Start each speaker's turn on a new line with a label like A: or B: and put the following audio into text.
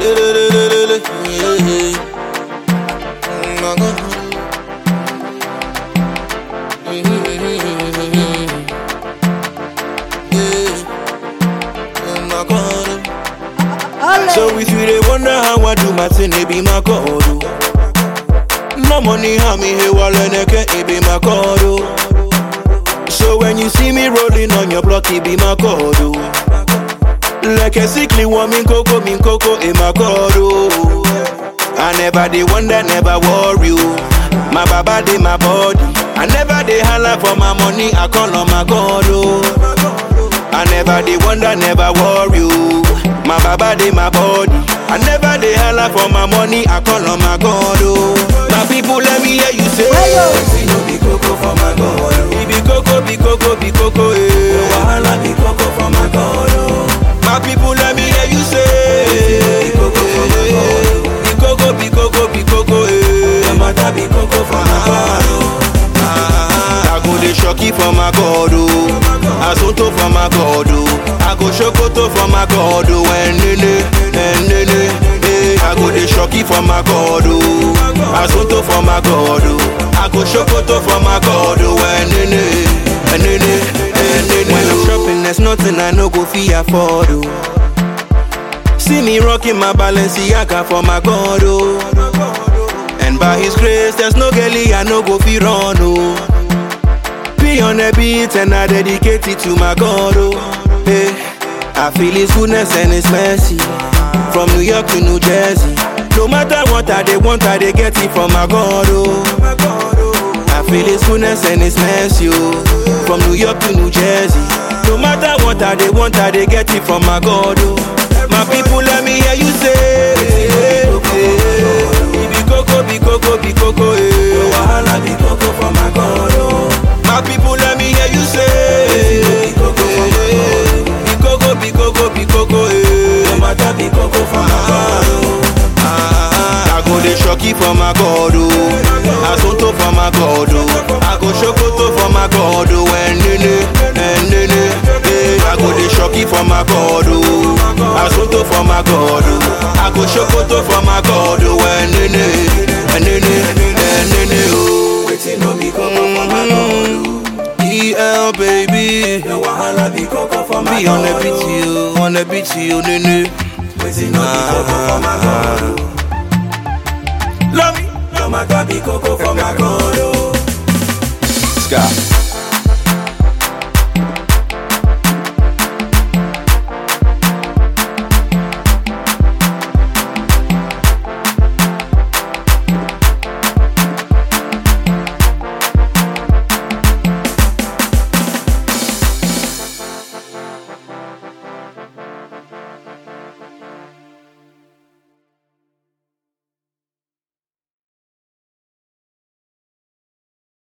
A: So if you dey wonder how I do my thing, it be my God. No money, how me here waleneke, it be my God. So when you see me rolling on your block, it be my God. Like a sickly woman, coco, in my God. I never dey wonder, never worry. My baba dey my body. I never dey holla for my money, I call on my God. I never dey wonder, never worry. My baba dey my body. I never dey holla for my money, I call on my God. My people, let me hear you say,
B: we no be coco for my God.
A: Be coco,
B: Wahala be coco for my God.
A: My people, let me hear you say,
B: Be coco for my God.
A: Be coco,
B: No matter be coco for my God.
A: I go dey shocky for my God, Asonto for my God, I go shokoto for my God, nene. I go dey shocky for my God, Asonto for my God, I go shokoto for my God, nene. When I'm shopping, there's nothing I no go fi afford. See me rocking my Balenciaga for my God, and by His grace, there's no girlie I no go fi run, Be on the beat and I dedicate it to my God, Hey, I feel His goodness and His mercy from New York to New Jersey. No matter what I dey want, I dey get it from my God, I feel His goodness and His mercy, from New York to New Jersey. No matter what I dey want, I dey get it from my God, My people, let me hear you say, be coco,
B: Wahala be coco for my God.
A: My people, let me hear you say,
B: Be coco for my God.
A: be coco,
B: No matter be coco for my God.
A: I go dey shocky for my God, Asonto for my God, I go shokoto for my God, nene. I go dey shocky for my God, Asonto for my God, I go shokoto for my God, nene.
B: Waiting no be coco for my God.
A: EL baby,
B: No wahala be coco for my
A: be
B: God.
A: on the beat, nene.
B: Waiting no be coco for my God.
A: Love me.
B: No matter be coco for my God.
A: Sky.